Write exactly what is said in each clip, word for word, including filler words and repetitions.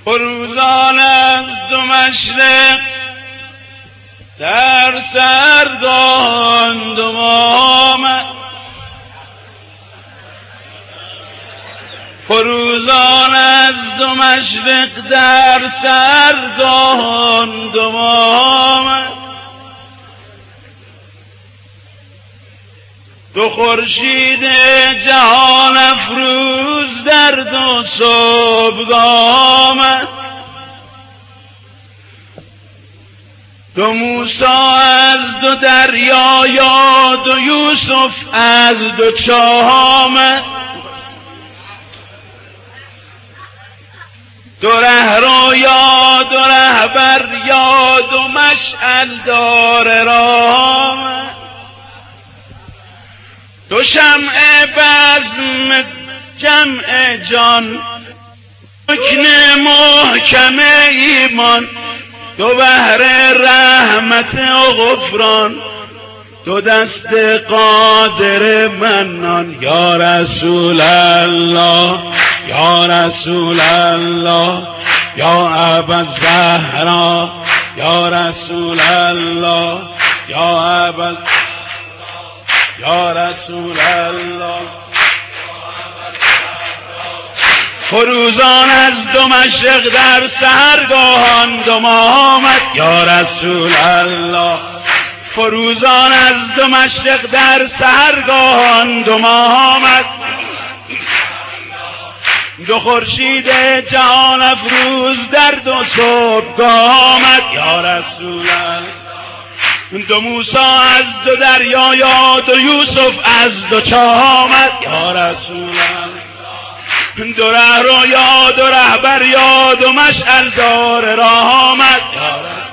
فروزان از دو مشرق در سرگاهان دو ماه آمد، فروزان از دو مشرق در سرگاهان دو ماه آمد، دو خورشید جهان افروز در دو صبحگاه آمد، دو موسی از دو دریا یا دو یوسف از دو چاه آمد، دو رهرو یا دو رهبر یا دو مشعل دار راه آمد، دو شمع بزم جمع جان رکن محکم ایمان، دو بحر رحمت و غفران دو دست قادر منان. یا رسول الله یا رسول الله یا ابا الزهرا یا رسول الله یا ابا یا رسول الله. فروزان از دو مشرق در سحرگاهان دو ماه آمد، یا رسول الله. فروزان از دو مشرق در سحرگاهان دو ماه آمد، دو خورشید جهان افروز در دو صبحگاه آمد، یا رسول الله. دو موسی از دو دریا یا دو یوسف از دو چاه آمد، یا رسول الله. دو رهرو یا دو رهبر یا دو مشعل دار راه آمد، یا رسول.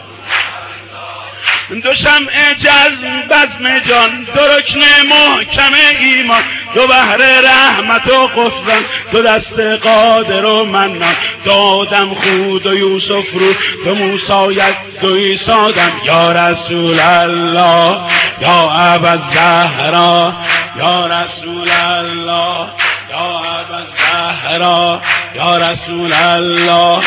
دو شمع جزم بزم جان دو رکن محکم ایمان، دو بحر رحمت و غفران دو دست قادر و منان، دو آدم خود و یوسف رو دو موسی یک دو عیسی دم، یا رسول الله یا ابا الزهرا یا رسول الله یا ابا الزهرا یا رسول الله.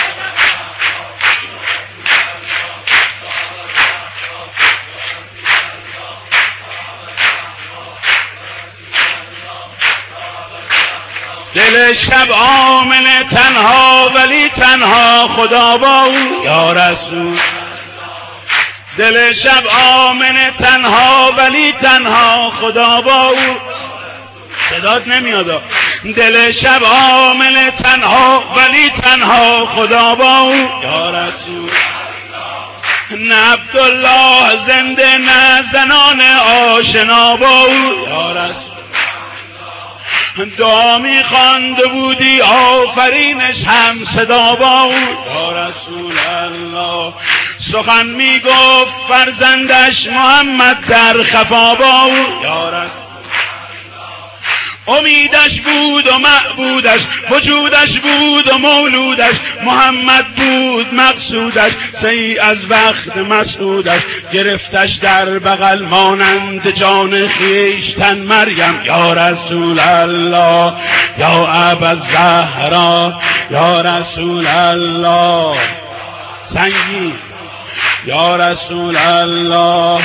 دل شب آمن تنها ولی تنها خدا با او، یا رسول. دل شب آمن تنها ولی تنها خدا با او. صدات نمیاد. دل شب آمن تنها ولی تنها خدا با او، یا رسول. نه عبدالله زنده نه زنان آشنا با او، یا رسول. دعا می خوانده بودی آفرینش هم صدا با او، یا رسول الله. سخن می گفت فرزندش محمد در خفا با او، یا رسول. امیدش بود و معبودش، وجودش بود و مولودش، محمد بود مقصودش، سی از وقت مسعودش، گرفتش در بغل مانند جان خویشتن مریم، یا رسول الله یا ابا الزهرا یا رسول الله. سنگین یا رسول الله.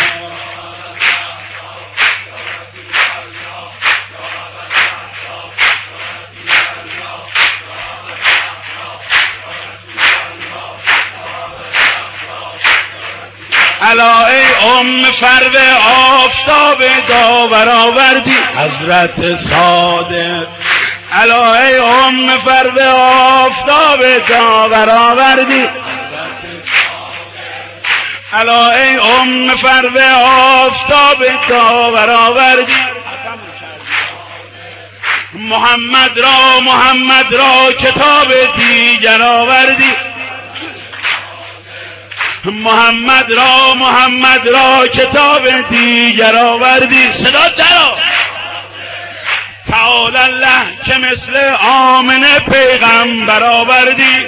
الا ای ام فرو آفتاب داور آوردی حضرت صادق، الا ای ام فرو آفتاب داور آوردی، الا ای ام فرو آفتاب داور آوردی. محمد را محمد را کتاب دیگر آوردی، محمد را محمد را کتاب دیگر آوردی. صدا درا تعالی الله که مثل آمنه پیغمبر آوردی،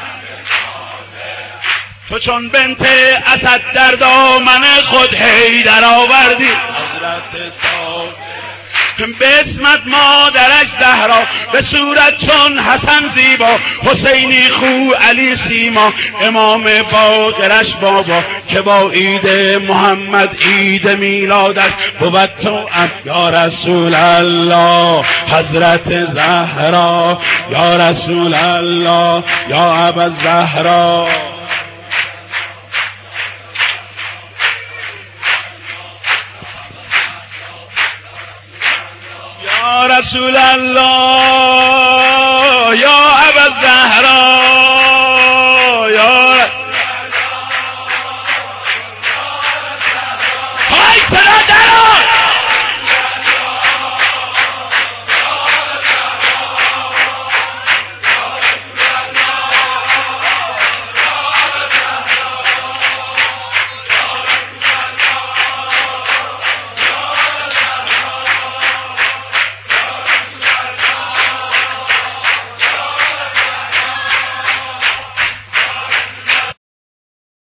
تو چون بنت اسد در دامن خود حیدر آوردی. حضرت صادق به اسمت مادرش زهرا، به صورت چون حسن زیبا، حسینی خو علی سیما، امام باقرش بابا که با عید محمد عید میلادش بود تو ام. یا رسول الله حضرت زهرا، یا رسول الله یا ابا زهرا. یا رسول الله یا ابا زهرا،